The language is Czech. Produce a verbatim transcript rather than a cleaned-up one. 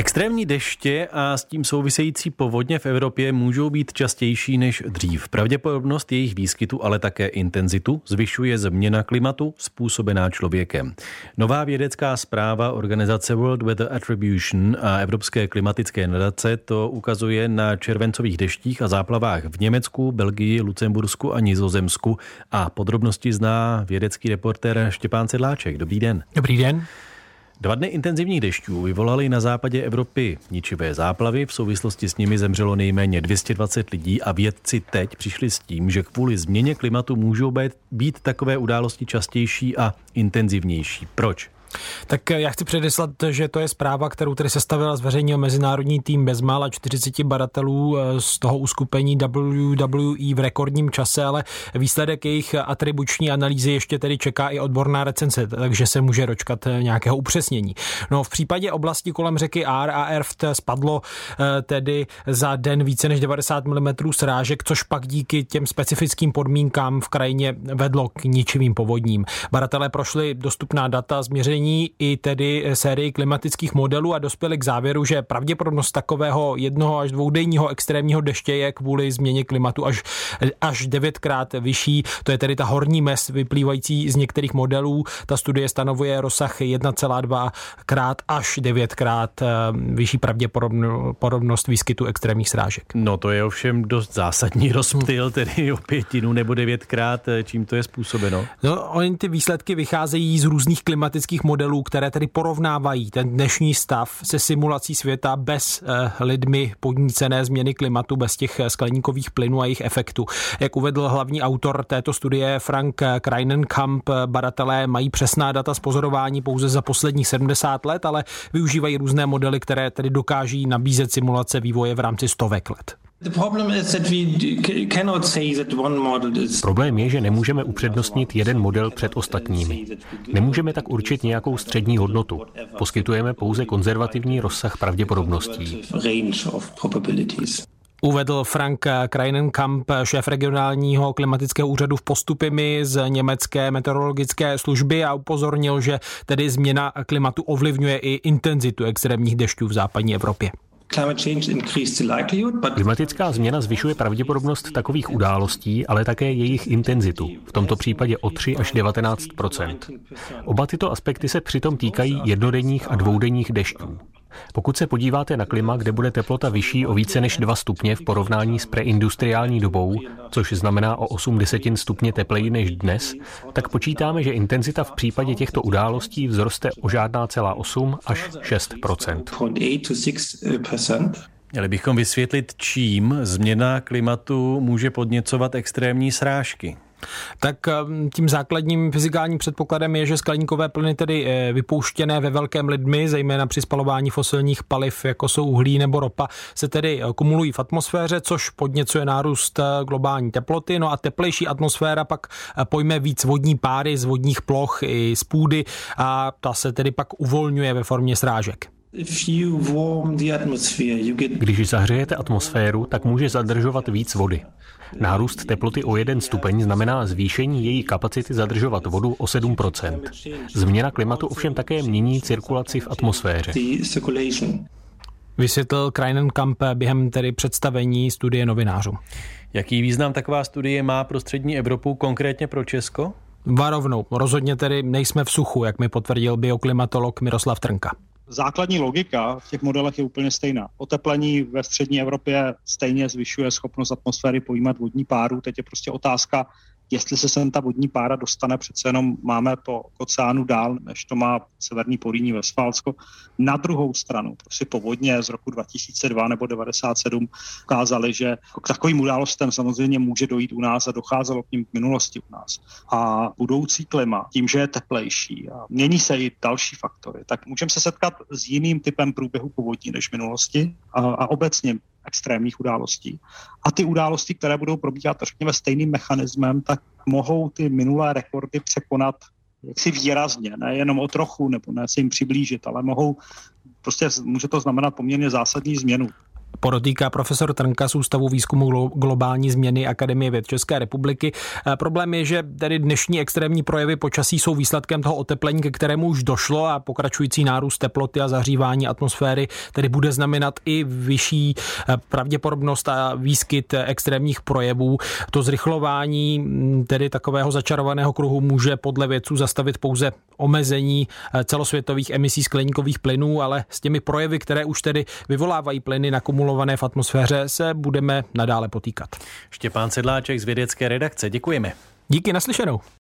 Extrémní deště a s tím související povodně v Evropě můžou být častější než dřív. Pravděpodobnost jejich výskytu, ale také intenzitu zvyšuje změna klimatu způsobená člověkem. Nová vědecká zpráva organizace World Weather Attribution a Evropské klimatické nadace to ukazuje na červencových deštích a záplavách v Německu, Belgii, Lucembursku a Nizozemsku. A podrobnosti zná vědecký reportér Štěpán Sedláček. Dobrý den. Dobrý den. Dva dny intenzivních dešťů vyvolaly na západě Evropy ničivé záplavy, v souvislosti s nimi zemřelo nejméně dvě stě dvacet lidí a vědci teď přišli s tím, že kvůli změně klimatu můžou být takové události častější a intenzivnější. Proč? Tak já chci předeslat, že to je zpráva, kterou tedy sestavila zveřejnil mezinárodní tým bezmála čtyřicet badatelů z toho uskupení W W E v rekordním čase, ale výsledek jejich atribuční analýzy ještě tedy čeká i odborná recenze, takže se může dočkat nějakého upřesnění. No v případě oblasti kolem řeky Ahr a Erft spadlo tedy za den více než devadesát milimetrů srážek, což pak díky těm specifickým podmínkám v krajině vedlo k ničivým povodním. Badatelé prošli dostupná data změření i tedy sérii klimatických modelů a dospěli k závěru, že pravděpodobnost takového jednoho až dvoudenního extrémního deště je kvůli změně klimatu až, až devětkrát vyšší. To je tedy ta horní mez vyplývající z některých modelů. Ta studie stanovuje rozsah jedna celá dva krát až devětkrát vyšší pravděpodobnost výskytu extrémních srážek. No to je ovšem dost zásadní rozptyl, tedy o pětinu nebo devětkrát. Čím to je způsobeno? No, oni ty výsledky vycházejí z různých klimatických modelů, které tedy porovnávají ten dnešní stav se simulací světa bez eh, lidmi podnícené změny klimatu, bez těch skleníkových plynů a jejich efektu. Jak uvedl hlavní autor této studie Frank Krainenkamp, badatelé mají přesná data z pozorování pouze za posledních sedmdesát let, ale využívají různé modely, které tedy dokáží nabízet simulace vývoje v rámci stovek let. Problém je, že nemůžeme upřednostnit jeden model před ostatními. Nemůžeme tak určit nějakou střední hodnotu. Poskytujeme pouze konzervativní rozsah pravděpodobností. Uvedl Frank Krainenkamp, šéf regionálního klimatického úřadu v Postupimi z německé meteorologické služby, a upozornil, že tedy změna klimatu ovlivňuje i intenzitu extrémních dešťů v západní Evropě. Klimatická změna zvyšuje pravděpodobnost takových událostí, ale také jejich intenzitu, v tomto případě o tři až devatenáct procent. Oba tyto aspekty se přitom týkají jednodenních a dvoudenních dešťů. Pokud se podíváte na klima, kde bude teplota vyšší o více než dva stupně v porovnání s preindustriální dobou, což znamená o osm desetin stupně tepleji než dnes, tak počítáme, že intenzita v případě těchto událostí vzroste o žádná celá osm až šest procent. Měli bychom vysvětlit, čím změna klimatu může podněcovat extrémní srážky. Tak tím základním fyzikálním předpokladem je, že skleníkové plyny, tedy vypouštěné ve velkém lidmi, zejména při spalování fosilních paliv, jako jsou uhlí nebo ropa, se tedy kumulují v atmosféře, což podněcuje nárůst globální teploty. No a teplejší atmosféra pak pojme víc vodní páry z vodních ploch i z půdy a ta se tedy pak uvolňuje ve formě srážek. Když zahřejete atmosféru, tak může zadržovat víc vody. Nárůst teploty o jeden stupeň znamená zvýšení její kapacity zadržovat vodu o sedm procent. Změna klimatu ovšem také mění cirkulaci v atmosféře. Vysvětlil Krainenkamp během tedy představení studie novinářů. Jaký význam taková studie má pro střední Evropu, konkrétně pro Česko? Varovnou. Rozhodně tedy nejsme v suchu, jak mi potvrdil bioklimatolog Miroslav Trnka. Základní logika v těch modelech je úplně stejná. Oteplení ve střední Evropě stejně zvyšuje schopnost atmosféry pojímat vodní páru. Teď je prostě otázka, jestli se sem ta vodní pára dostane, přece jenom máme to k oceánu dál, než to má severní Porýní, Vestfálsko. Na druhou stranu, prostě povodně z roku dva tisíce dva nebo devadesát sedm ukázaly, že k takovým událostem samozřejmě může dojít u nás a docházelo k ním v minulosti u nás. A budoucí klima, tím, že je teplejší a mění se i další faktory, tak můžeme se setkat s jiným typem průběhu povodní než v minulosti a, a obecně extrémních událostí. A ty události, které budou probíhat, řekněme, stejným mechanismem, tak mohou ty minulé rekordy překonat jaksi výrazně, ne jenom o trochu, nebo ne se jim přiblížit, ale mohou, prostě může to znamenat poměrně zásadní změnu. Podotýká profesor Trnka z Ústavu výzkumu globální změny Akademie věd České republiky. Problém je, že tedy dnešní extrémní projevy počasí jsou výsledkem toho oteplení, ke kterému už došlo, a pokračující nárůst teploty a zahřívání atmosféry tedy bude znamenat i vyšší pravděpodobnost a výskyt extrémních projevů. To zrychlování tedy takového začarovaného kruhu může podle vědců zastavit pouze omezení celosvětových emisí skleníkových plynů, ale s těmi projevy, které už tedy vyvolávají plyny nakumulované v atmosféře, se budeme nadále potýkat. Štěpán Sedláček z vědecké redakce, děkujeme. Díky, naslyšenou.